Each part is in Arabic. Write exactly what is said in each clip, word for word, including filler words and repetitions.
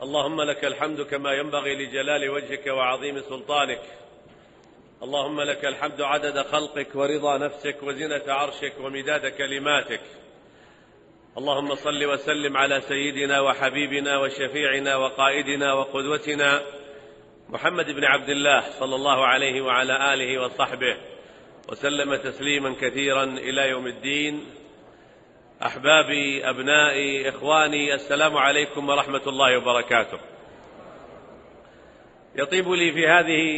اللهم لك الحمد كما ينبغي لجلال وجهك وعظيم سلطانك. اللهم لك الحمد عدد خلقك ورضا نفسك وزنة عرشك ومداد كلماتك. اللهم صل وسلم على سيدنا وحبيبنا وشفيعنا وقائدنا وقدوتنا محمد بن عبد الله صلى الله عليه وعلى آله وصحبه وسلم تسليما كثيرا إلى يوم الدين. أحبابي، أبنائي، إخواني، السلام عليكم ورحمة الله وبركاته. يطيب لي في هذه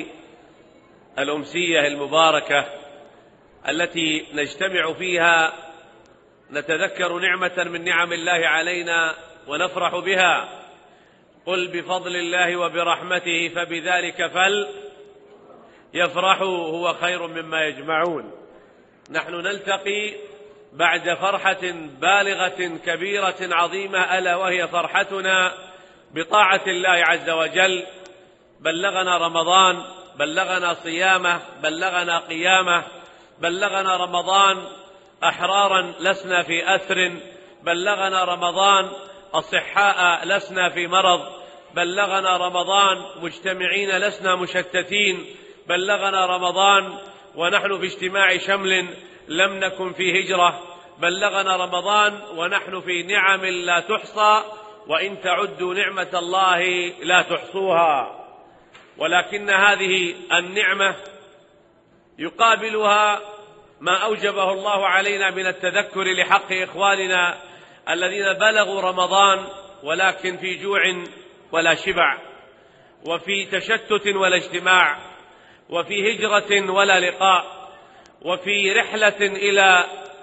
الأمسية المباركة التي نجتمع فيها نتذكر نعمة من نعم الله علينا ونفرح بها. قل بفضل الله وبرحمته فبذلك فليفرحوا هو خير مما يجمعون. نحن نلتقي بعد فرحة بالغة كبيرة عظيمة، ألا وهي فرحتنا بطاعة الله عز وجل. بلغنا رمضان، بلغنا صيامه، بلغنا قيامه، بلغنا رمضان أحرارا لسنا في أسر، بلغنا رمضان أصحاء لسنا في مرض، بلغنا رمضان مجتمعين لسنا مشتتين، بلغنا رمضان ونحن في اجتماع شمل لم نكن في هجرة، بلغنا رمضان ونحن في نعم لا تحصى، وإن تعدوا نعمة الله لا تحصوها. ولكن هذه النعمة يقابلها ما أوجبه الله علينا من التذكر لحق إخواننا الذين بلغوا رمضان ولكن في جوع ولا شبع، وفي تشتت ولا اجتماع، وفي هجرة ولا لقاء، وفي رحلة إلى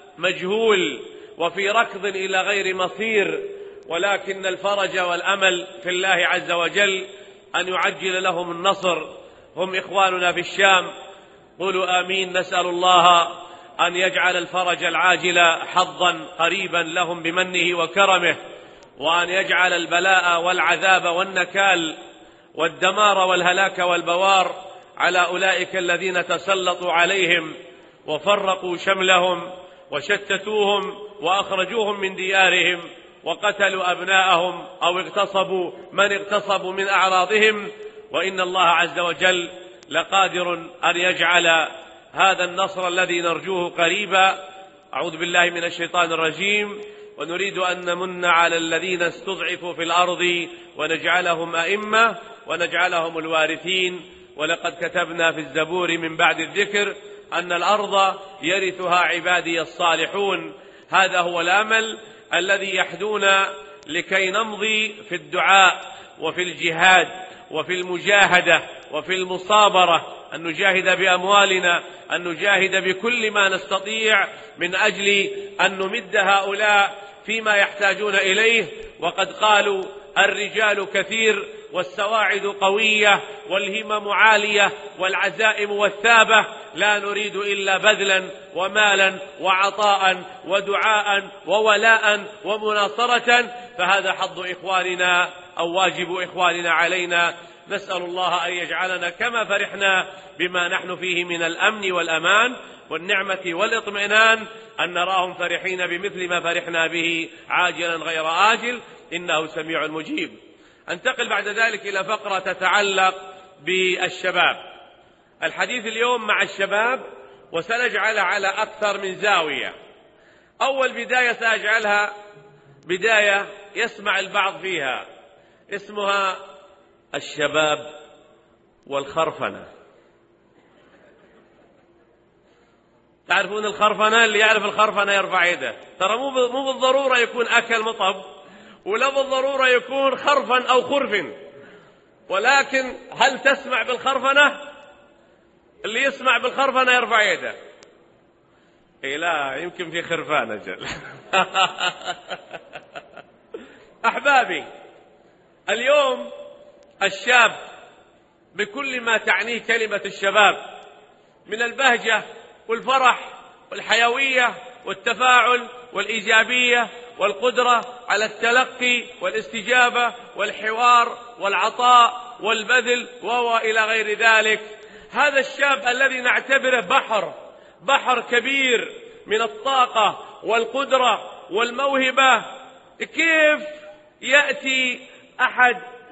مجهول، وفي ركض إلى غير مصير. ولكن الفرج والأمل في الله عز وجل أن يعجل لهم النصر. هم إخواننا في الشام، قولوا آمين. نسأل الله أن يجعل الفرج العاجل حظا قريبا لهم بمنه وكرمه، وأن يجعل البلاء والعذاب والنكال والدمار والهلاك والبوار على أولئك الذين تسلطوا عليهم وفرقوا شملهم وشتتوهم وأخرجوهم من ديارهم وقتلوا أبناءهم أو اغتصبوا من اغتصبوا من أعراضهم. وإن الله عز وجل لقادر أن يجعل هذا النصر الذي نرجوه قريبا. أعوذ بالله من الشيطان الرجيم. ونريد أن نمن على الذين استضعفوا في الأرض ونجعلهم أئمة ونجعلهم الوارثين. ولقد كتبنا في الزبور من بعد الذكر أن الأرض يرثها عبادي الصالحون. هذا هو الأمل الذي يحدونا لكي نمضي في الدعاء وفي الجهاد وفي المجاهدة وفي المصابرة، أن نجاهد بأموالنا، أن نجاهد بكل ما نستطيع من أجل أن نمد هؤلاء فيما يحتاجون إليه. وقد قالوا الرجال كثير والسواعد قوية والهمم عالية والعزائم والثابة، لا نريد إلا بذلا ومالا وعطاء ودعاء وولاء ومناصرة. فهذا حظ إخواننا أو واجب إخواننا علينا. نسأل الله أن يجعلنا كما فرحنا بما نحن فيه من الأمن والأمان والنعمة والاطمئنان أن نراهم فرحين بمثل ما فرحنا به عاجلا غير آجل، إنه سميع مجيب. أنتقل بعد ذلك إلى فقرة تتعلق بالشباب. الحديث اليوم مع الشباب، وسنجعل على أكثر من زاوية. أول بداية سأجعلها بداية يسمع البعض فيها، اسمها الشباب والخرفنة. تعرفون الخرفنة؟ اللي يعرف الخرفنة يرفع يده. ترى مو مو بالضرورة يكون أكل مطب، ولا بالضرورة يكون خرفا أو خرف، ولكن هل تسمع بالخرفنة؟ اللي يسمع بالخرفنة يرفع يده. إيه لا، يمكن في خرفان أجل. أحبابي، اليوم الشاب بكل ما تعنيه كلمة الشباب من البهجة والفرح والحيوية والتفاعل والإيجابية والقدرة على التلقي والاستجابة والحوار والعطاء والبذل وهو إلى غير ذلك. هذا الشاب الذي نعتبره بحر بحر كبير من الطاقة والقدرة والموهبة، كيف يأتي أحد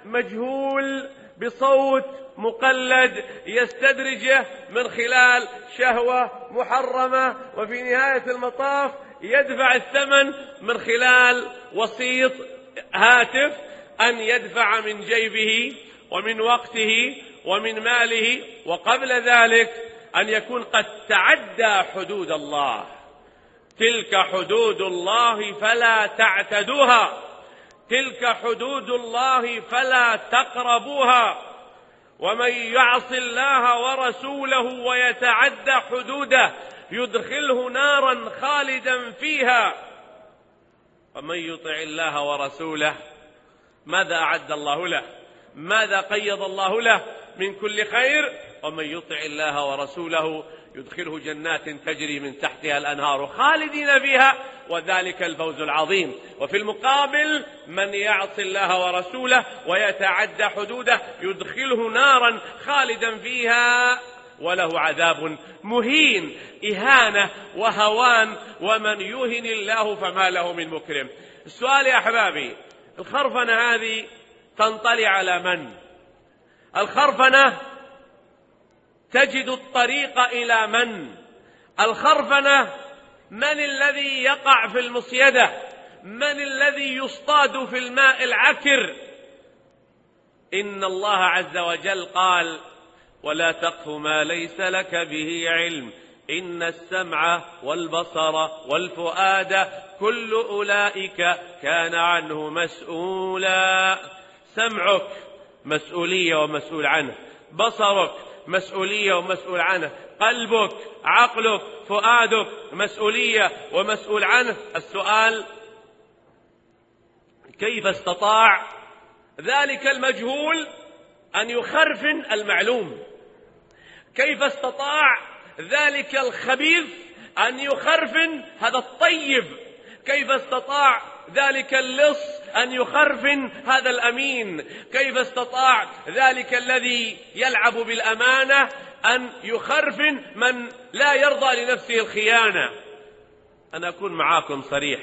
مجهول بصوت مقلد يستدرجه من خلال شهوة محرمة، وفي نهاية المطاف يدفع الثمن من خلال وسيط هاتف، أن يدفع من جيبه ومن وقته ومن ماله، وقبل ذلك أن يكون قد تعدى حدود الله. تلك حدود الله فلا تعتدوها، تلك حدود الله فلا تقربوها، ومن يعص الله ورسوله ويتعدى حدوده يدخله نارا خالدا فيها. ومن يطع الله ورسوله ماذا أعد الله له؟ ماذا قيض الله له من كل خير؟ ومن يطع الله ورسوله يدخله جنات تجري من تحتها الأنهار خالدين فيها، وذلك الفوز العظيم. وفي المقابل من يعص الله ورسوله ويتعدى حدوده يدخله نارا خالدا فيها وله عذاب مهين، إهانة وهوان، ومن يهن الله فما له من مكرم. السؤال يا أحبابي، الخرفنة هذه تنطلي على من؟ الخرفنة تجد الطريق إلى من؟ الخرفنة من الذي يقع في المصيدة؟ من الذي يصطاد في الماء العكر؟ إن الله عز وجل قال: ولا تقف ما ليس لك به علم إن السمع والبصر والفؤاد كل أولئك كان عنه مسؤولا. سمعك مسؤولية ومسؤول عنه، بصرك مسؤولية ومسؤول عنه، قلبك، عقلك، فؤادك مسؤولية ومسؤول عنه. السؤال: كيف استطاع ذلك المجهول أن يخرفن المعلوم؟ كيف استطاع ذلك الخبيث أن يخرفن هذا الطيب؟ كيف استطاع ذلك اللص أن يخرفن هذا الأمين؟ كيف استطاع ذلك الذي يلعب بالأمانة أن يخرفن من لا يرضى لنفسه الخيانة؟ أنا أكون معاكم صريح،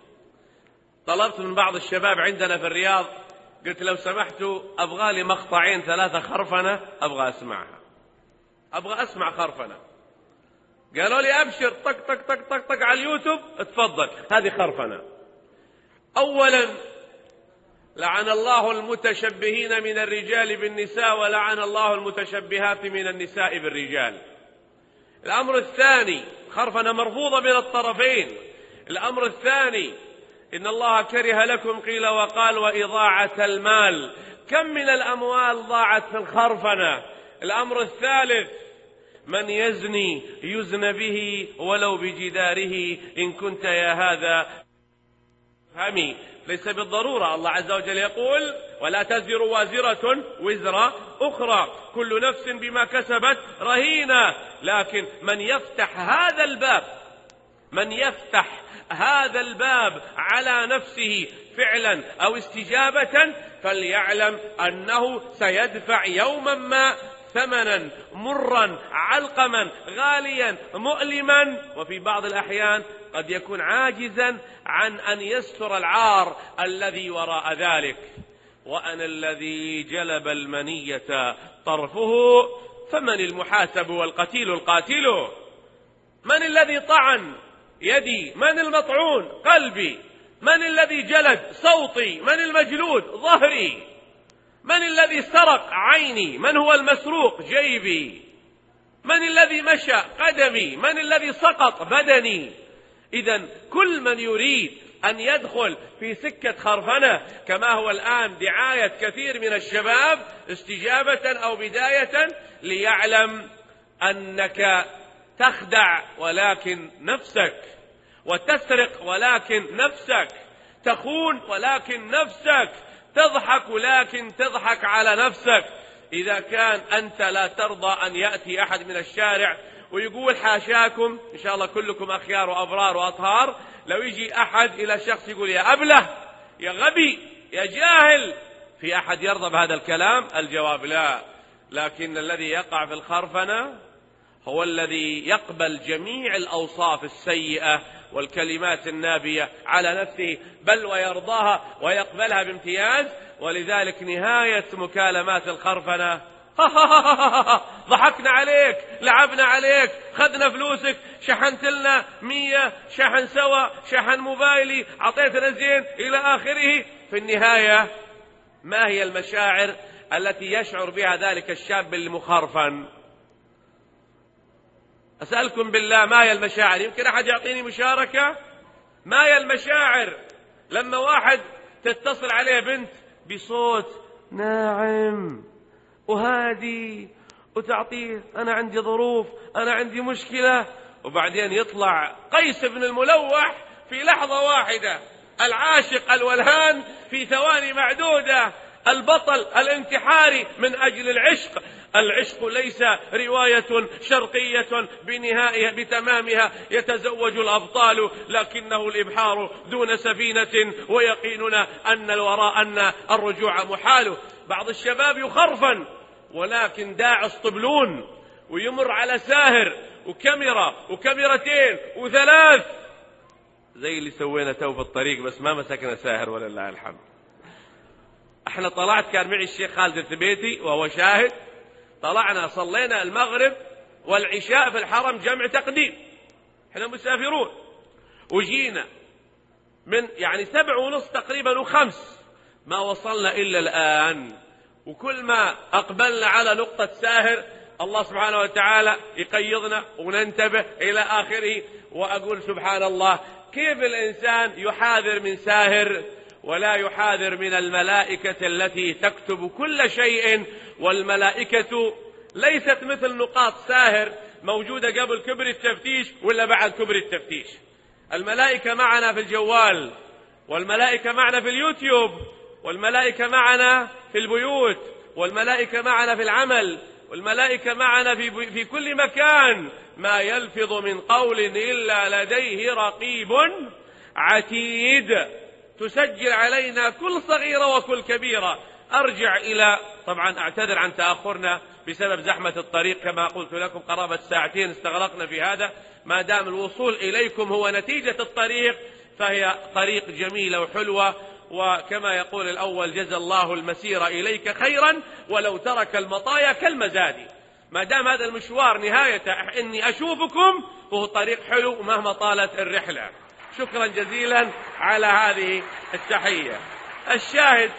طلبت من بعض الشباب عندنا في الرياض، قلت لو سمحتوا أبغى لي مقطعين ثلاثة خرفنة أبغى أسمعها، أبغى أسمع خرفنة. قالوا لي أبشر، طق طق طق طق طق على اليوتيوب، اتفضل هذه خرفنة. أولا لعن الله المتشبهين من الرجال بالنساء، ولعن الله المتشبهات من النساء بالرجال. الأمر الثاني، خرفنة مرفوضة من الطرفين. الأمر الثاني، إن الله كره لكم قيل وقال وإضاعة المال، كم من الأموال ضاعت في الخرفنة. الأمر الثالث، من يزني يزن به ولو بجداره إن كنت يا هذا فهمي. ليس بالضرورة، الله عز وجل يقول ولا تزر وازرة وزر أخرى، كل نفس بما كسبت رهينة. لكن من يفتح هذا الباب، من يفتح هذا الباب على نفسه فعلا أو استجابة، فليعلم أنه سيدفع يوما ما ثمنا مرا علقما غاليا مؤلما، وفي بعض الأحيان قد يكون عاجزا عن أن يستر العار الذي وراء ذلك. وأنا الذي جلب المنية طرفه، فمن المحاسب والقتيل القاتل؟ من الذي طعن يدي؟ من المطعون؟ قلبي. من الذي جلد صوتي؟ من المجلود؟ ظهري. من الذي سرق عيني؟ من هو المسروق؟ جيبي. من الذي مشى؟ قدمي. من الذي سقط؟ بدني. إذن كل من يريد أن يدخل في سكة خرفنة كما هو الآن دعاية كثير من الشباب استجابة أو بداية، ليعلم أنك تخدع ولكن نفسك، وتسرق ولكن نفسك، تخون ولكن نفسك، تضحك ولكن تضحك على نفسك. إذا كان أنت لا ترضى أن يأتي أحد من الشارع ويقول حاشاكم، إن شاء الله كلكم أخيار وأبرار وأطهار، لو يجي أحد إلى شخص يقول يا أبله، يا غبي، يا جاهل، في أحد يرضى بهذا الكلام؟ الجواب لا. لكن الذي يقع في الخرفنة هو الذي يقبل جميع الأوصاف السيئة والكلمات النابية على نفسه، بل ويرضاها ويقبلها بامتياز. ولذلك نهاية مكالمات الخرفنة ضحكنا عليك، لعبنا عليك، خذنا فلوسك، شحنت لنا مية شحن سوا، شحن موبايلي، عطيتنا زين، إلى آخره. في النهاية ما هي المشاعر التي يشعر بها ذلك الشاب المخرفن؟ أسألكم بالله، ما هي المشاعر؟ يمكن أحد يعطيني مشاركة؟ ما هي المشاعر لما واحد تتصل عليه بنت بصوت ناعم وهادي وتعطيه أنا عندي ظروف، أنا عندي مشكلة، وبعدين يطلع قيس بن الملوح في لحظة واحدة، العاشق الولهان في ثواني معدودة، البطل الانتحاري من أجل العشق. العشق ليس رواية شرقية بنهائها بتمامها يتزوج الأبطال، لكنه الإبحار دون سفينة، ويقيننا أن الوراء أن الرجوع محال. بعض الشباب يخرفن ولكن داعس طبلون، ويمر على ساهر وكاميرا وكاميرتين وثلاث، زي اللي سوينا تو في الطريق، بس ما مسكنا ساهر ولله الحمد. احنا طلعت، كان معي الشيخ خالد الثبيتي وهو شاهد، طلعنا صلينا المغرب والعشاء في الحرم جمع تقديم، احنا مسافرون، وجينا من يعني سبع ونص تقريبا وخمس، ما وصلنا إلا الآن. وكل ما أقبلنا على نقطة ساهر الله سبحانه وتعالى يقيضنا وننتبه إلى آخره. وأقول سبحان الله، كيف الإنسان يحاذر من ساهر ولا يحاذر من الملائكة التي تكتب كل شيء؟ والملائكة ليست مثل نقاط ساهر موجودة قبل كبر التفتيش ولا بعد كبر التفتيش. الملائكة معنا في الجوال، والملائكة معنا في اليوتيوب، والملائكة معنا في البيوت، والملائكة معنا في العمل، والملائكة معنا في, في كل مكان. ما يلفظ من قول إلا لديه رقيب عتيد، تسجل علينا كل صغيرة وكل كبيرة. أرجع إلى، طبعا أعتذر عن تأخرنا بسبب زحمة الطريق، كما قلت لكم قرابة ساعتين استغرقنا في هذا. ما دام الوصول إليكم هو نتيجة الطريق فهي طريق جميلة وحلوة، وكما يقول الأول جزى الله المسير إليك خيرا ولو ترك المطايا كالمزاد. ما دام هذا المشوار نهايته إني أشوفكم، وهو طريق حلو مهما طالت الرحلة. شكرا جزيلا على هذه التحية. الشاهد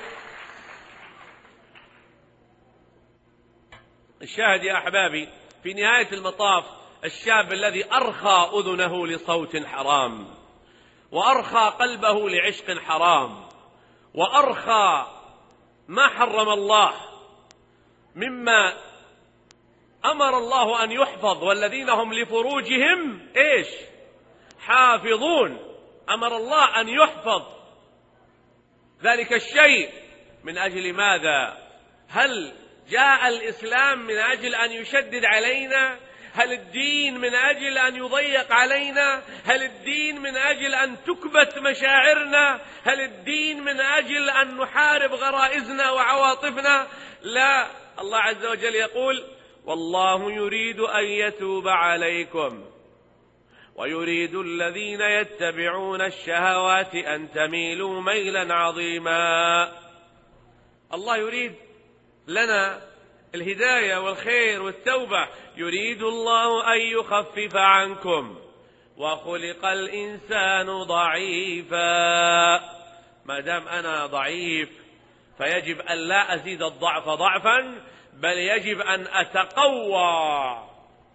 الشاهد يا أحبابي، في نهاية المطاف الشاب الذي أرخى أذنه لصوت حرام، وأرخى قلبه لعشق حرام، وأرخى ما حرم الله مما أمر الله أن يحفظ، والذين هم لفروجهم إيش؟ حافظون. أمر الله أن يحفظ ذلك الشيء من أجل ماذا؟ هل جاء الإسلام من أجل أن يشدد علينا؟ هل الدين من أجل أن يضيق علينا؟ هل الدين من أجل أن تكبت مشاعرنا؟ هل الدين من أجل أن نحارب غرائزنا وعواطفنا؟ لا، الله عز وجل يقول والله يريد أن يتوب عليكم ويريد الذين يتبعون الشهوات أن تميلوا ميلا عظيما. الله يريد لنا الهداية والخير والتوبة. يريد الله أن يخفف عنكم وخلق الإنسان ضعيفا. ما دام أنا ضعيف فيجب أن لا أزيد الضعف ضعفا، بل يجب أن أتقوى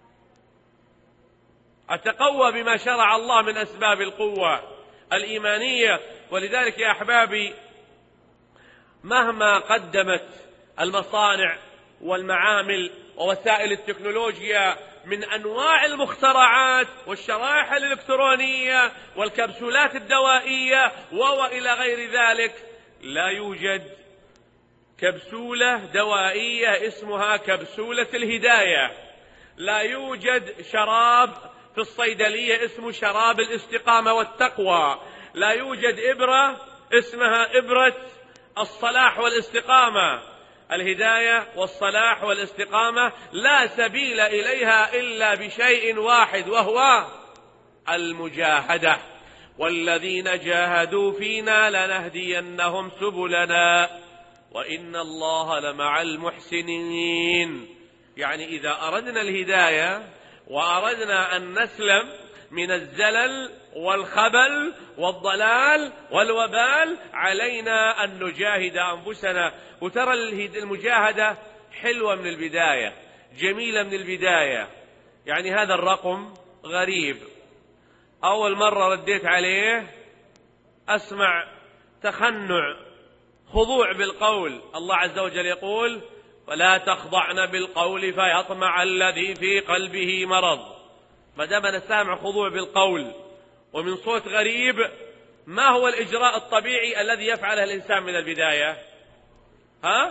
أتقوى بما شرع الله من أسباب القوة الإيمانية. ولذلك يا أحبابي، مهما قدمت المصانع والمعامل ووسائل التكنولوجيا من أنواع المخترعات والشرائح الإلكترونية والكبسولات الدوائية وإلى غير ذلك، لا يوجد كبسولة دوائية اسمها كبسولة الهداية، لا يوجد شراب في الصيدلية اسمه شراب الاستقامة والتقوى، لا يوجد إبرة اسمها إبرة الصلاح والاستقامة، الهداية والصلاح والاستقامة لا سبيل إليها إلا بشيء واحد، وهو المجاهدة. والذين جاهدوا فينا لنهدينهم سبلنا وإن الله لمع المحسنين. يعني إذا أردنا الهداية وأردنا أن نسلم من الزلل والخبل والضلال والوبال علينا أن نجاهد أنفسنا. وترى المجاهدة حلوة من البداية، جميلة من البداية. يعني هذا الرقم غريب، أول مرة رديت عليه أسمع تخنع، خضوع بالقول. الله عز وجل يقول: ولا تخضعن بالقول فيطمع الذي في قلبه مرض. ما دام أنا سامع خضوع بالقول ومن صوت غريب، ما هو الإجراء الطبيعي الذي يفعله الإنسان من البداية؟ ها؟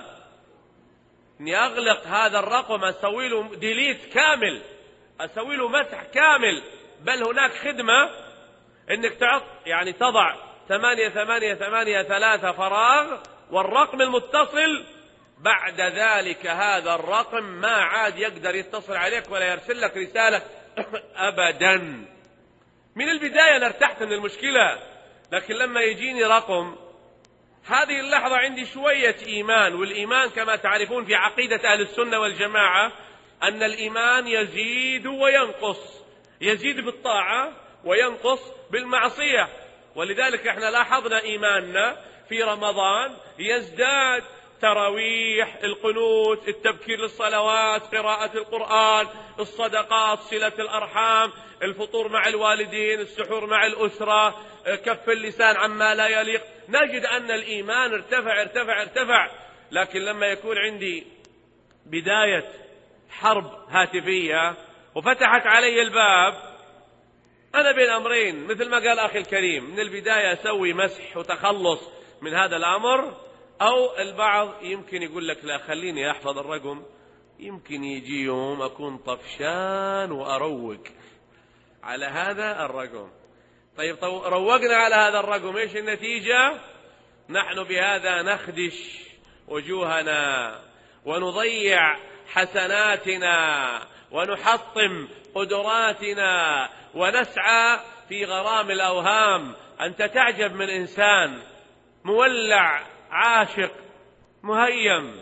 إني أغلق هذا الرقم، أسوي له ديليت كامل، أسوي له مسح كامل. بل هناك خدمة إنك تعط يعني تضع ثمانية ثمانية ثمانية ثلاثة فراغ والرقم المتصل، بعد ذلك هذا الرقم ما عاد يقدر يتصل عليك ولا يرسل لك رسالة أبدا. من البداية أنا ارتحت من المشكلة، لكن لما يجيني رقم، هذه اللحظة عندي شوية إيمان. والإيمان كما تعرفون في عقيدة أهل السنة والجماعة أن الإيمان يزيد وينقص، يزيد بالطاعة وينقص بالمعصية. ولذلك احنا لاحظنا إيماننا في رمضان يزداد، تراويح، القنوت، التبكير للصلوات، قراءة القرآن، الصدقات، صلة الأرحام، الفطور مع الوالدين، السحور مع الأسرة، كف اللسان عما لا يليق. نجد أن الإيمان ارتفع ارتفع ارتفع. لكن لما يكون عندي بداية حرب هاتفية وفتحت علي الباب، أنا بين أمرين، مثل ما قال أخي الكريم، من البداية أسوي مسح وتخلص من هذا الأمر، أو البعض يمكن يقول لك لا خليني أحفظ الرقم، يمكن يجي يوم أكون طفشان وأروق على هذا الرقم. طيب روقنا على هذا الرقم، إيش النتيجة؟ نحن بهذا نخدش وجوهنا ونضيع حسناتنا ونحطم قدراتنا ونسعى في غرام الأوهام. أنت تعجب من إنسان مولع عاشق مهيم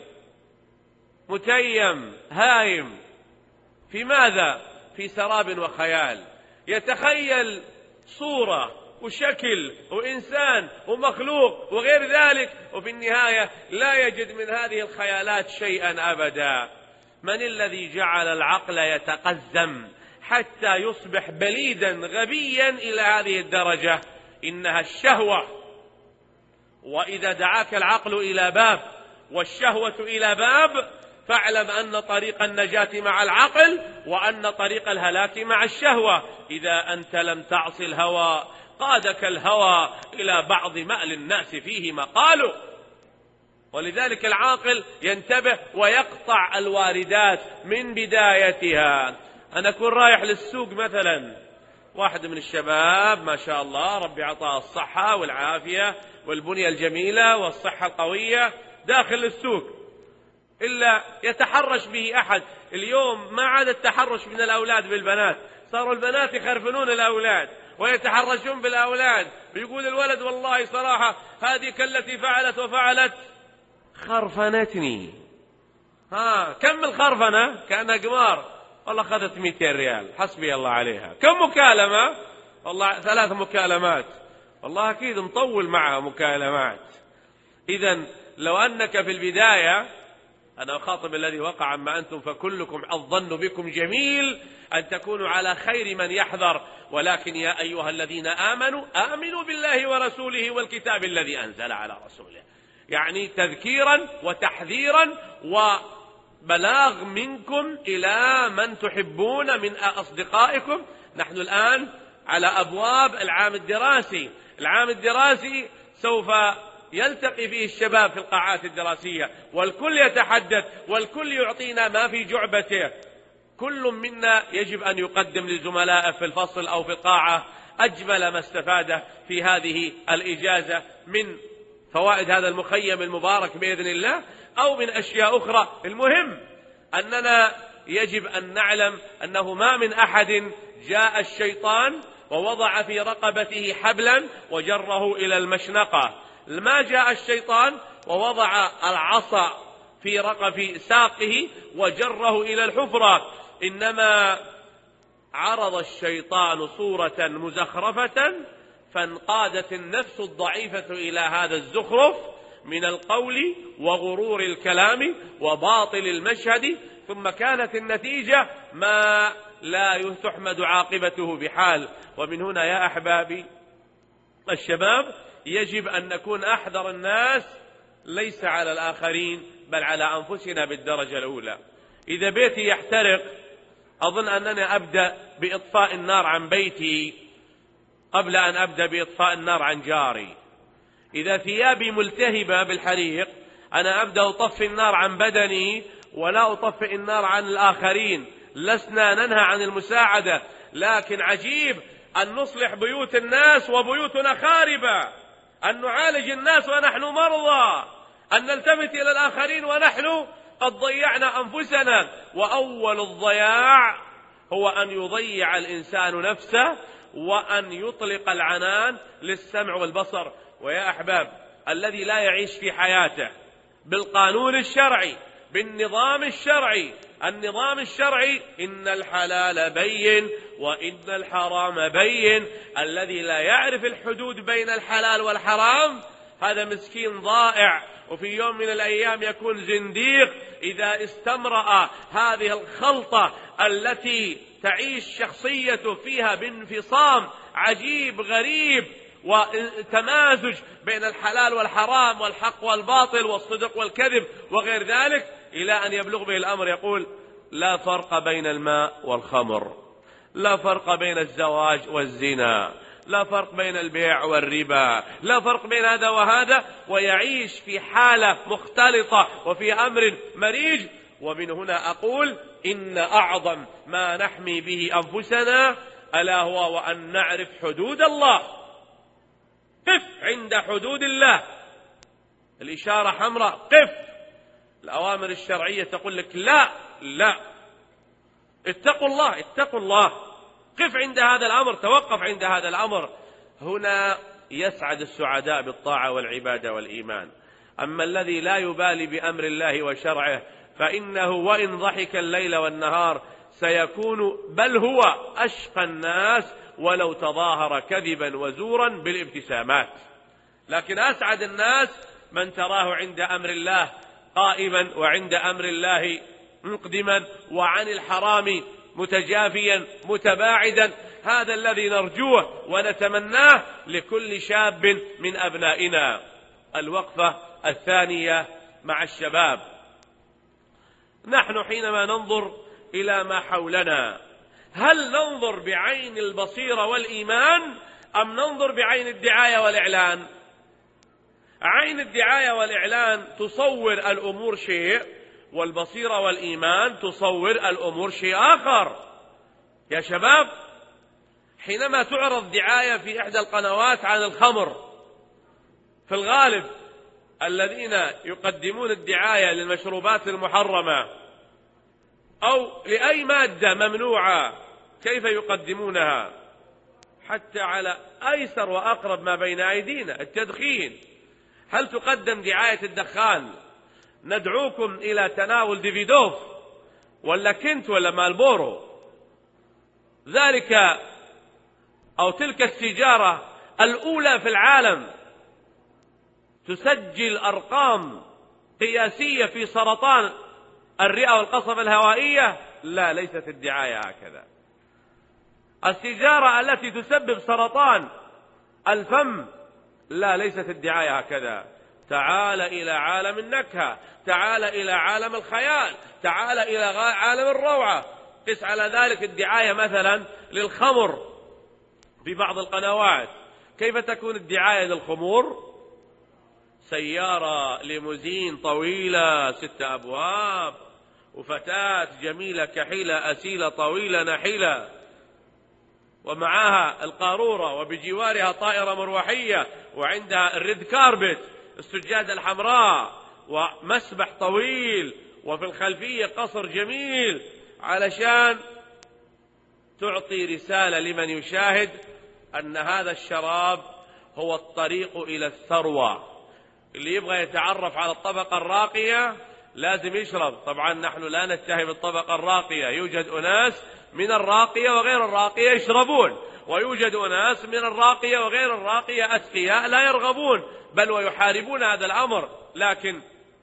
متيم هايم، في ماذا؟ في سراب وخيال، يتخيل صورة وشكل وإنسان ومخلوق وغير ذلك، وفي النهاية لا يجد من هذه الخيالات شيئا أبدا. من الذي جعل العقل يتقزم حتى يصبح بليدا غبيا إلى هذه الدرجة؟ إنها الشهوة. وإذا دعاك العقل إلى باب والشهوة إلى باب، فاعلم أن طريق النجاة مع العقل وأن طريق الهلاك مع الشهوة. إذا أنت لم تعص الهوى قادك الهوى إلى بعض مأل الناس فيه مقال. ولذلك العاقل ينتبه ويقطع الواردات من بدايتها. أنا أكون رايح للسوق مثلا، واحد من الشباب ما شاء الله ربي عطاه الصحة والعافية والبنية الجميلة والصحة القوية داخل السوق، إلا يتحرش به أحد. اليوم ما عاد التحرش من الأولاد بالبنات، صاروا البنات يخرفنون الأولاد ويتحرشون بالأولاد. بيقول الولد والله صراحة هذه كالتي فعلت وفعلت خرفنتني. ها كم الخرفنة؟ كأنها قمار، والله أخذت مئتين ريال حسبي الله عليها. كم مكالمة؟ والله ثلاث مكالمات، والله أكيد مطول معها مكالمات. إذن لو أنك في البداية، أنا أخاطب الذي وقع عما أنتم فكلكم الظن بكم جميل أن تكونوا على خير من يحذر، ولكن يا أيها الذين آمنوا آمنوا بالله ورسوله والكتاب الذي أنزل على رسوله. يعني تذكيرا وتحذيرا وبلاغ منكم إلى من تحبون من أصدقائكم. نحن الآن على أبواب العام الدراسي، العام الدراسي سوف يلتقي فيه الشباب في القاعات الدراسية، والكل يتحدث والكل يعطينا ما في جعبته. كل منا يجب أن يقدم لزملائه في الفصل أو في القاعة أجمل ما استفاده في هذه الإجازة من فوائد هذا المخيم المبارك بإذن الله أو من أشياء أخرى. المهم أننا يجب أن نعلم أنه ما من أحد جاء الشيطان ووضع في رقبته حبلا وجره إلى المشنقة. ما جاء الشيطان ووضع العصا في رقب ساقه وجره إلى الحفرة، إنما عرض الشيطان صورة مزخرفة فانقادت النفس الضعيفة إلى هذا الزخرف من القول وغرور الكلام وباطل المشهد، ثم كانت النتيجة ما لا تحمد عاقبته بحال. ومن هنا يا أحبابي الشباب يجب أن نكون أحذر الناس، ليس على الآخرين بل على أنفسنا بالدرجة الأولى. إذا بيتي يحترق أظن أنني أبدأ بإطفاء النار عن بيتي قبل أن أبدأ بإطفاء النار عن جاري. إذا ثيابي ملتهبة بالحريق أنا أبدأ أطفئ النار عن بدني ولا أطفئ النار عن الآخرين. لسنا ننهى عن المساعدة، لكن عجيب أن نصلح بيوت الناس وبيوتنا خاربة، أن نعالج الناس ونحن مرضى، أن نلتفت إلى الآخرين ونحن قد ضيعنا أنفسنا. وأول الضياع هو أن يضيع الإنسان نفسه وأن يطلق العنان للسمع والبصر. ويا أحباب الذي لا يعيش في حياته بالقانون الشرعي بالنظام الشرعي، النظام الشرعي إن الحلال بين وإن الحرام بين، الذي لا يعرف الحدود بين الحلال والحرام هذا مسكين ضائع، وفي يوم من الأيام يكون زنديق إذا استمرأ هذه الخلطة التي تعيش شخصيته فيها بانفصام عجيب غريب وتمازج بين الحلال والحرام والحق والباطل والصدق والكذب وغير ذلك، إلى أن يبلغ به الأمر يقول لا فرق بين الماء والخمر، لا فرق بين الزواج والزنا، لا فرق بين البيع والربا، لا فرق بين هذا وهذا، ويعيش في حالة مختلطة وفي أمر مريج. ومن هنا أقول إن أعظم ما نحمي به أنفسنا ألا هو وأن نعرف حدود الله. قف عند حدود الله، الإشارة حمراء قف، الأوامر الشرعية تقول لك لا لا، اتقوا الله اتقوا الله، قف عند هذا الأمر، توقف عند هذا الأمر. هنا يسعد السعداء بالطاعة والعبادة والإيمان. أما الذي لا يبالي بأمر الله وشرعه فإنه وإن ضحك الليل والنهار سيكون بل هو أشقى الناس ولو تظاهر كذبا وزورا بالابتسامات. لكن أسعد الناس من تراه عند أمر الله قائما وعند أمر الله مقدما وعن الحرام متجافيا متباعدا. هذا الذي نرجوه ونتمناه لكل شاب من أبنائنا. الوقفة الثانية مع الشباب. نحن حينما ننظر إلى ما حولنا هل ننظر بعين البصيرة والإيمان أم ننظر بعين الدعاية والإعلان؟ عين الدعاية والإعلان تصور الأمور شيء، والبصيرة والإيمان تصور الأمور شيء آخر. يا شباب حينما تعرض دعاية في إحدى القنوات عن الخمر، في الغالب الذين يقدمون الدعاية للمشروبات المحرمة أو لأي مادة ممنوعة كيف يقدمونها؟ حتى على أيسر وأقرب ما بين أيدينا التدخين. هل تقدم دعاية الدخان ندعوكم إلى تناول ديفيدوف ولا كنت ولا مالبورو؟ ذلك أو تلك السيجارة الأولى في العالم تسجل أرقام قياسية في سرطان الرئة والقصبة الهوائية؟ لا، ليست الدعاية هكذا. السيجارة التي تسبب سرطان الفم؟ لا، ليست الدعاية هكذا. تعال إلى عالم النكهة، تعال إلى عالم الخيال، تعال إلى عالم الروعة. قس على ذلك الدعاية مثلا للخمر في بعض القنوات، كيف تكون الدعاية للخمور؟ سيارة ليموزين طويلة ست أبواب وفتاة جميلة كحيلة أسيلة طويلة نحيلة ومعها القارورة وبجوارها طائرة مروحية وعندها الريد كاربت السجادة الحمراء ومسبح طويل وفي الخلفية قصر جميل، علشان تعطي رسالة لمن يشاهد أن هذا الشراب هو الطريق إلى الثروة. اللي يبغى يتعرف على الطبقة الراقية لازم يشرب. طبعا نحن لا نتهم الطبقة الراقية، يوجد أناس من الراقية وغير الراقية يشربون، ويوجد أناس من الراقية وغير الراقية أتقياء لا يرغبون بل ويحاربون هذا الأمر. لكن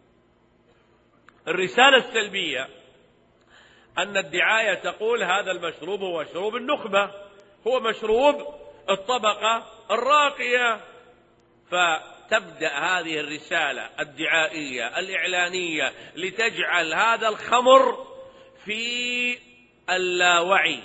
الرسالة السلبية أن الدعاية تقول هذا المشروب هو مشروب النخبة، هو مشروب الطبقة الراقية، فتبدأ هذه الرسالة الدعائية الإعلانية لتجعل هذا الخمر في اللاوعي،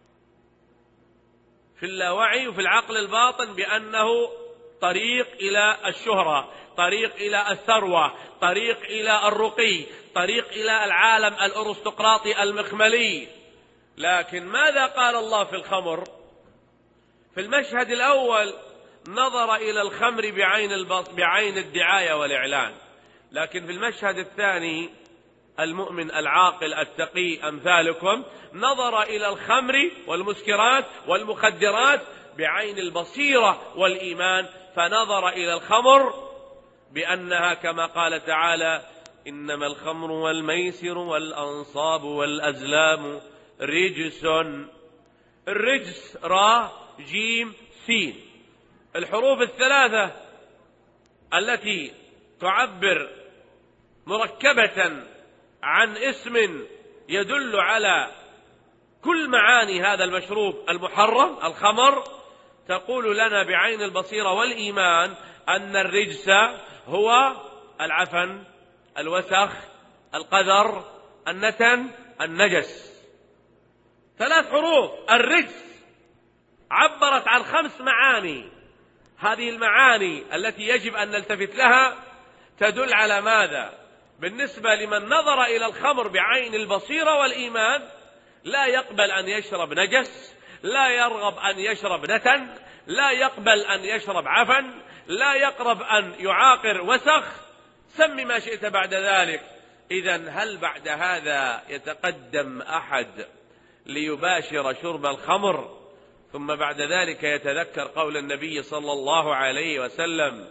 في اللاوعي وفي العقل الباطن بأنه طريق إلى الشهرة، طريق إلى الثروة، طريق إلى الرقي، طريق إلى العالم الأرستقراطي المخملي. لكن ماذا قال الله في الخمر؟ في المشهد الأول نظر إلى الخمر بعين, بعين الدعاية والإعلان، لكن في المشهد الثاني المؤمن العاقل التقي أمثالكم نظر إلى الخمر والمسكرات والمخدرات بعين البصيرة والإيمان، فنظر إلى الخمر بأنها كما قال تعالى: إنما الخمر والميسر والأنصاب والأزلام رجس. الرجس را جيم سين، الحروف الثلاثة التي تعبر مركبة عن اسم يدل على كل معاني هذا المشروب المحرم الخمر، تقول لنا بعين البصيرة والإيمان أن الرجس هو العفن، الوسخ، القذر، النتن، النجس. ثلاث حروف الرجس عبرت عن خمس معاني. هذه المعاني التي يجب أن نلتفت لها تدل على ماذا؟ بالنسبة لمن نظر إلى الخمر بعين البصيرة والإيمان لا يقبل أن يشرب نجس، لا يرغب أن يشرب نتن، لا يقبل أن يشرب عفن، لا يقرب أن يعاقر وسخ، سم ما شئت بعد ذلك. إذن هل بعد هذا يتقدم أحد ليباشر شرب الخمر ثم بعد ذلك يتذكر قول النبي صلى الله عليه وسلم: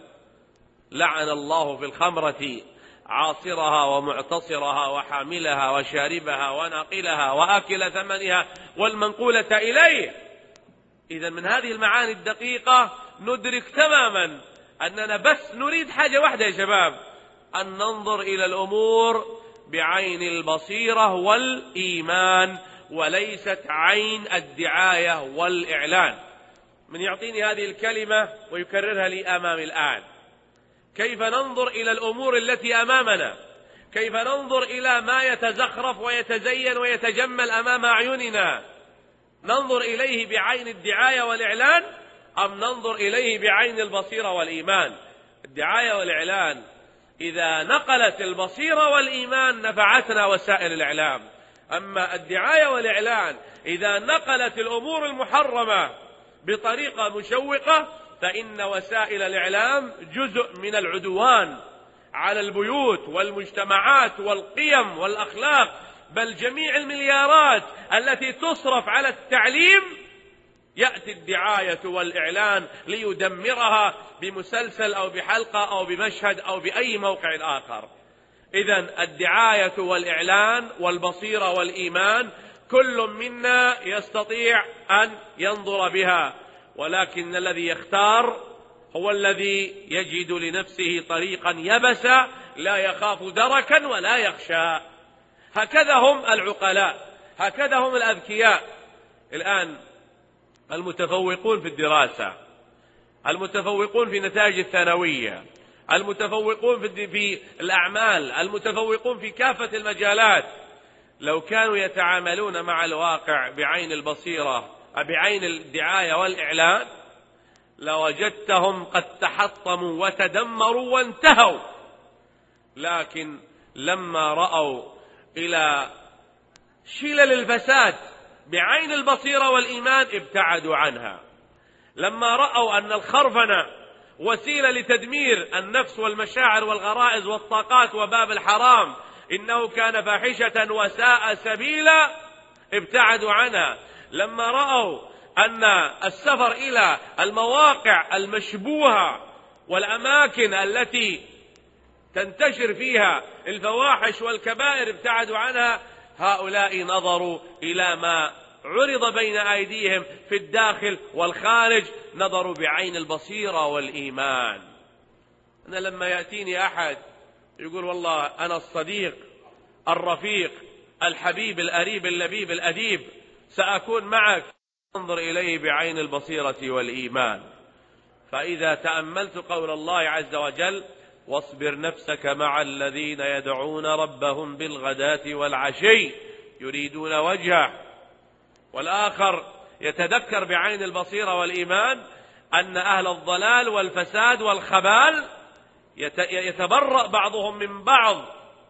لعن الله في الخمرة عاصرها ومعتصرها وحاملها وشاربها وناقلها وآكل ثمنها والمنقولة إليه. إذن من هذه المعاني الدقيقة ندرك تماما أننا بس نريد حاجة واحدة يا شباب، أن ننظر إلى الأمور بعين البصيرة والإيمان وليست عين الدعاية والإعلان. من يعطيني هذه الكلمة ويكررها لي أمامي الآن: كيف ننظر إلى الأمور التي أمامنا؟ كيف ننظر إلى ما يتزخرف ويتزين ويتجمل أمام أعيننا؟ ننظر إليه بعين الدعاية والإعلان أم ننظر إليه بعين البصيرة والإيمان؟ الدعاية والإعلان إذا نقلت البصيرة والإيمان نفعتنا وسائل الإعلام، أما الدعاية والإعلان إذا نقلت الأمور المحرمة بطريقة مشوقة فإن وسائل الإعلام جزء من العدوان على البيوت والمجتمعات والقيم والأخلاق، بل جميع المليارات التي تصرف على التعليم يأتي الدعاية والإعلان ليدمرها بمسلسل أو بحلقة أو بمشهد أو بأي موقع آخر. إذن الدعاية والإعلان والبصيرة والإيمان كل منا يستطيع أن ينظر بها، ولكن الذي يختار هو الذي يجد لنفسه طريقا يبسا لا يخاف دركا ولا يخشى. هكذا هم العقلاء، هكذا هم الأذكياء. الآن المتفوقون في الدراسة، المتفوقون في نتائج الثانوية، المتفوقون في الأعمال، المتفوقون في كافة المجالات، لو كانوا يتعاملون مع الواقع بعين البصيرة بعين الدعاية والإعلان لوجدتهم قد تحطموا وتدمروا وانتهوا. لكن لما رأوا إلى شلل الفساد بعين البصيرة والإيمان ابتعدوا عنها. لما رأوا أن الخرفنة وسيلة لتدمير النفس والمشاعر والغرائز والطاقات وباب الحرام، إنه كان فاحشة وساء سبيلا، ابتعدوا عنها. لما رأوا أن السفر إلى المواقع المشبوهة والأماكن التي تنتشر فيها الفواحش والكبائر ابتعدوا عنها، هؤلاء نظروا إلى ما عرض بين أيديهم في الداخل والخارج، نظروا بعين البصيرة والإيمان. أنا لما يأتيني أحد يقول والله أنا الصديق الرفيق الحبيب الأريب اللبيب الأديب، سأكون معك، انظر إليه بعين البصيرة والإيمان. فإذا تأملت قول الله عز وجل: واصبر نفسك مع الذين يدعون ربهم بالغداة والعشي يريدون وجهه، والآخر يتذكر بعين البصيرة والإيمان أن أهل الضلال والفساد والخبال يتبرأ بعضهم من بعض.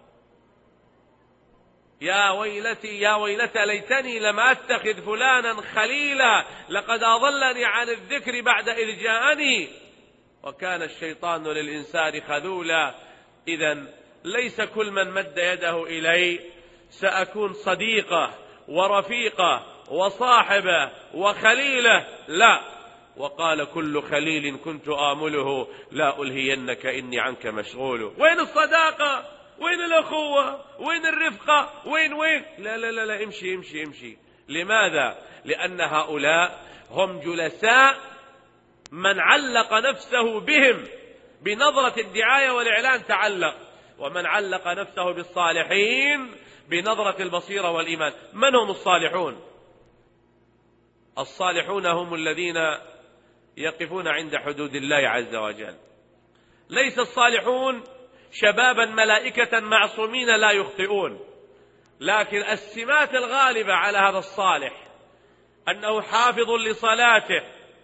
يا ويلتي يا ويلتى ليتني لم أتخذ فلانا خليلا لقد أضلني عن الذكر بعد إذ جاءني وكان الشيطان للإنسان خذولا. إذن ليس كل من مد يده إلي سأكون صديقه ورفيقه وصاحبه وخليله، لا. وقال كل خليل كنت آمله لا ألهينك إني عنك مشغول. وين الصداقة؟ وين الأخوة؟ وين الرفقة؟ وين وين لا لا لا, لا امشي امشي امشي. لماذا؟ لأن هؤلاء هم جلساء من علق نفسه بهم بنظرة الدعاية والإعلان تعلق، ومن علق نفسه بالصالحين بنظرة البصيرة والإيمان. من هم الصالحون؟ الصالحون هم الذين يقفون عند حدود الله عز وجل. ليس الصالحون شبابا ملائكة معصومين لا يخطئون، لكن السمات الغالبة على هذا الصالح أنه حافظ لصلاته،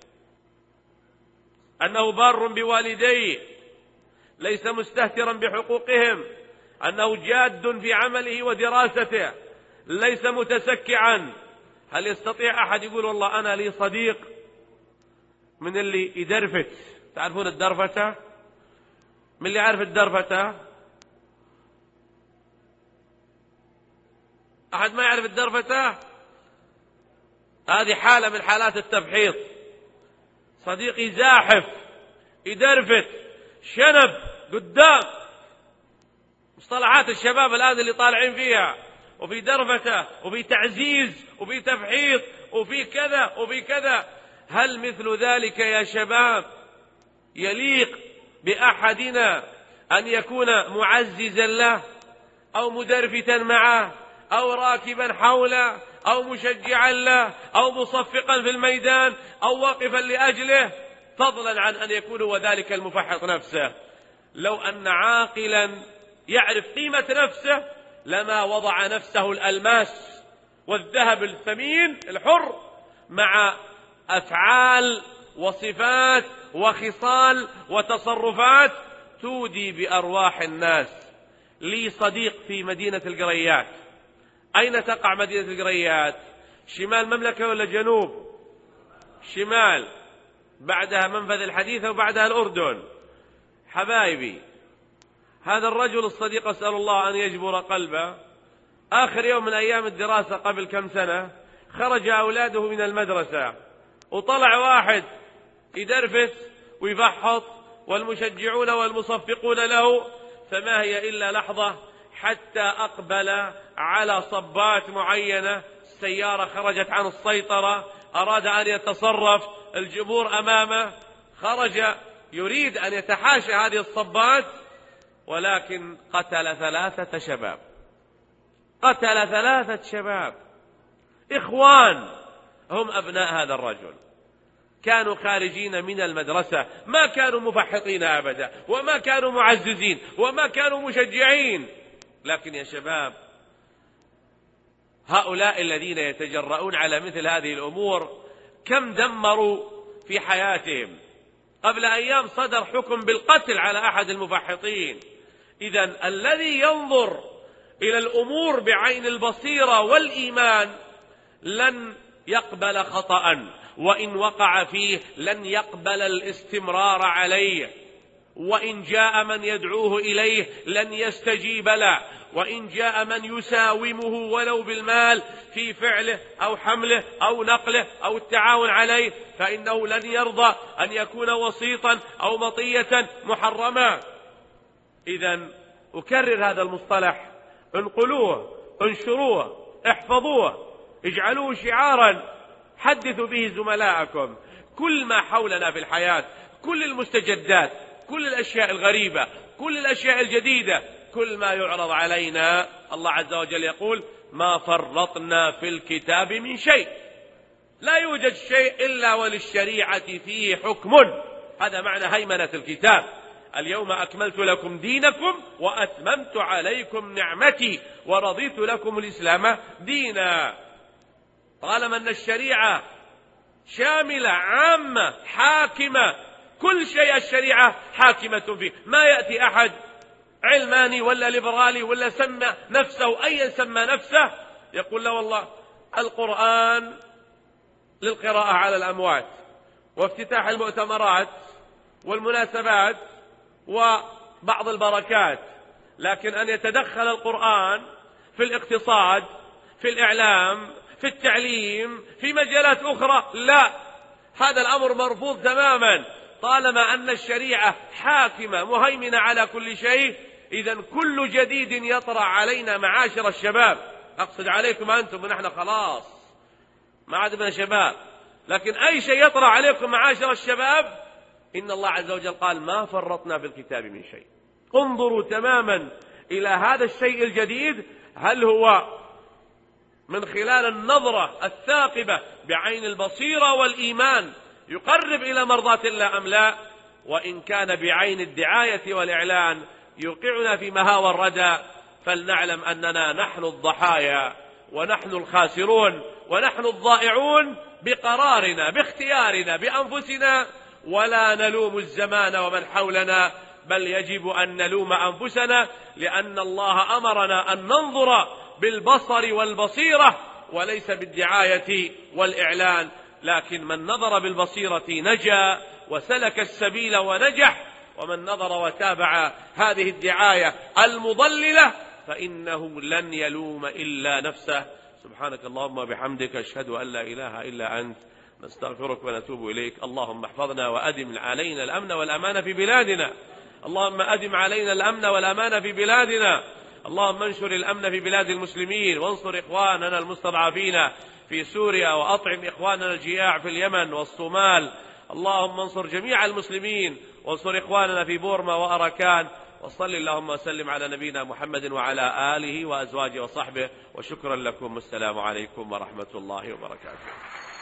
أنه بار بوالديه، ليس مستهترا بحقوقهم، أنه جاد في عمله ودراسته، ليس متسكعا. هل يستطيع أحد يقول والله أنا لي صديق من اللي يدرفت؟ تعرفون الدرفتة؟ من اللي يعرف الدرفتة؟ أحد ما يعرف الدرفتة؟ هذه حالة من حالات التبحيط. صديق يزاحف يدرفت شنب قدام، مصطلحات الشباب الآن اللي طالعين فيها، وفي درفته وفي تعزيز وفي تبحيط وفي كذا وفي كذا. هل مثل ذلك يا شباب يليق بأحدنا أن يكون معززا له أو مدرفتا معه أو راكبا حوله أو مشجعا له أو مصفقا في الميدان أو واقفا لأجله، فضلا عن أن يكون هو ذلك المفحط نفسه؟ لو أن عاقلا يعرف قيمة نفسه لما وضع نفسه الألماس والذهب الثمين الحر مع أفعال وصفات وخصال وتصرفات تودي بأرواح الناس. لي صديق في مدينة القريات. أين تقع مدينة القريات؟ شمال مملكة ولا جنوب؟ شمال، بعدها منفذ الحديثة وبعدها الأردن. حبايبي، هذا الرجل الصديق أسأل الله أن يجبر قلبه، آخر يوم من أيام الدراسة قبل كم سنة خرج أولاده من المدرسة وطلع واحد يدرفس ويفحط والمشجعون والمصفقون له، فما هي إلا لحظة حتى أقبل على صبات معينة. السيارة خرجت عن السيطرة، أراد أن يتصرف، الجمهور أمامه، خرج يريد أن يتحاشى هذه الصبات، ولكن قتل ثلاثة شباب. قتل ثلاثة شباب إخوان هم أبناء هذا الرجل، كانوا خارجين من المدرسة، ما كانوا مفحطين أبدا وما كانوا معززين وما كانوا مشجعين. لكن يا شباب، هؤلاء الذين يتجرؤون على مثل هذه الأمور كم دمروا في حياتهم. قبل أيام صدر حكم بالقتل على أحد المفحطين. إذن الذي ينظر إلى الأمور بعين البصيرة والإيمان لن يقبل خطأ، وإن وقع فيه لن يقبل الاستمرار عليه، وإن جاء من يدعوه إليه لن يستجيب له، وإن جاء من يساومه ولو بالمال في فعله أو حمله أو نقله أو التعاون عليه فإنه لن يرضى أن يكون وسيطا أو مطية محرمة. إذن أكرر هذا المصطلح، انقلوه، انشروه، احفظوه، اجعلوه شعارا، حدثوا به زملاءكم. كل ما حولنا في الحياة، كل المستجدات، كل الأشياء الغريبة، كل الأشياء الجديدة، كل ما يعرض علينا الله عز وجل يقول ما فرطنا في الكتاب من شيء. لا يوجد شيء إلا وللشريعة فيه حكم. هذا معنى هيمنة الكتاب. اليوم أكملت لكم دينكم وأتممت عليكم نعمتي ورضيت لكم الإسلام دينا. طالما أن الشريعة شاملة عامة حاكمة، كل شيء الشريعة حاكمة فيه. ما يأتي أحد علماني ولا ليبرالي ولا سمى نفسه أي سمى نفسه يقول لا والله القرآن للقراءة على الأموات وافتتاح المؤتمرات والمناسبات وبعض البركات، لكن أن يتدخل القرآن في الاقتصاد، في الإعلام، في التعليم، في مجالات أخرى، لا، هذا الأمر مرفوض تماما. طالما أن الشريعة حاكمة مهيمنة على كل شيء، إذن كل جديد يطرأ علينا معاشر الشباب، أقصد عليكم أنتم، ونحن خلاص ما عاد من شباب، لكن أي شيء يطرأ عليكم معاشر الشباب إن الله عز وجل قال ما فرطنا في الكتاب من شيء. انظروا تماما إلى هذا الشيء الجديد، هل هو من خلال النظرة الثاقبة بعين البصيرة والإيمان يقرب إلى مرضاة الله أم لا؟ وإن كان بعين الدعاية والإعلان يوقعنا في مهاوى الردى، فلنعلم أننا نحن الضحايا ونحن الخاسرون ونحن الضائعون بقرارنا، باختيارنا، بأنفسنا، ولا نلوم الزمان ومن حولنا، بل يجب أن نلوم أنفسنا، لأن الله أمرنا أن ننظر بالبصر والبصيرة وليس بالدعاية والإعلان. لكن من نظر بالبصيرة نجا وسلك السبيل ونجح، ومن نظر وتابع هذه الدعاية المضللة فإنه لن يلوم إلا نفسه. سبحانك اللهم وبحمدك، أشهد أن لا إله إلا أنت، نستغفرك ونتوب إليك. اللهم احفظنا وأدم علينا الأمن والأمان في بلادنا، اللهم أدم علينا الأمن والأمان في بلادنا، اللهم انشر الأمن في بلاد المسلمين، وانصر إخواننا المستضعفين في سوريا، وأطعم إخواننا الجياع في اليمن والصومال. اللهم انصر جميع المسلمين، وانصر إخواننا في بورما وأراكان. وصل اللهم وسلم على نبينا محمد وعلى آله وأزواجه وصحبه، وشكرا لكم، والسلام عليكم ورحمة الله وبركاته.